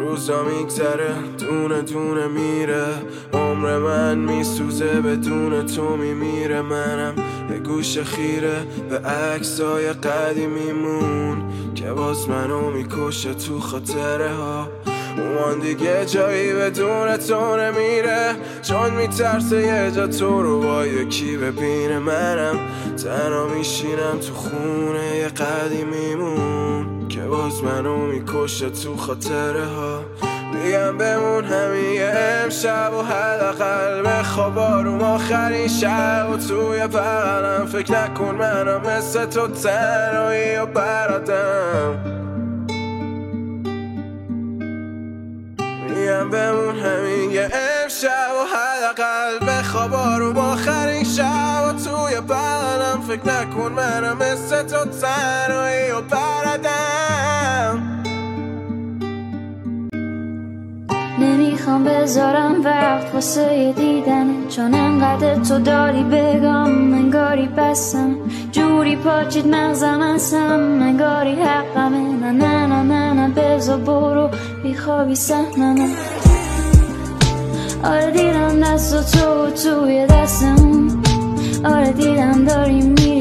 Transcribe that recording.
روزا میگذره دونه دونه میره، عمر من میسوزه بدون تو میمیره. منم یه گوش خیره به عکسای قدیمیمون که باز منو میکشه تو خاطره ها. اومان دیگه جایی بدون تو نمیره، چون میترسه یه جا تو رو با یکی ببینه. منم تنها میشینم تو خونه یه قدیمیمون که باز منو میکشه تو خاطره ها. میگم بمون همین یه امشب و حداقل بخواب آروم آخرین شب و توی بغلم. فکر نکن منم مثل تو تنهایی و برادم. میگم بمون همین یه امشب و حداقل بخواب آروم آخرین شب و توی بغلم. فکر نکن منم مثل تو تنهایی و برادم. نمیخوام بذارم وقت واسه دیدنه، چون انقدر تو داری بگم انگاری بسم جوری پاچید مغزم هستم انگاری حقمه. نه نه نه نه نه بذار برو بیخوابی سحنمه. آره دیدم دست تو توی دستم، آره دیدم داری